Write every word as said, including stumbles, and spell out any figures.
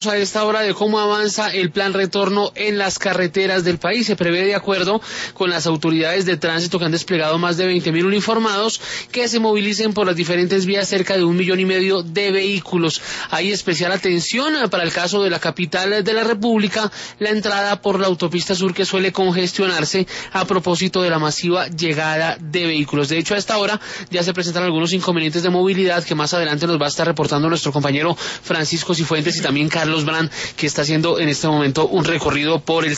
A esta hora de cómo avanza el plan retorno en las carreteras del país. Se prevé, de acuerdo con las autoridades de tránsito que han desplegado más de veinte mil uniformados, que se movilicen por las diferentes vías cerca de un millón y medio de vehículos. Hay especial atención para el caso de la capital de la República, la entrada por la autopista sur, que suele congestionarse a propósito de la masiva llegada de vehículos. De hecho, a esta hora ya se presentan algunos inconvenientes de movilidad que más adelante nos va a estar reportando nuestro compañero Francisco Cifuentes y también Carlos Brand, que está haciendo en este momento un recorrido por el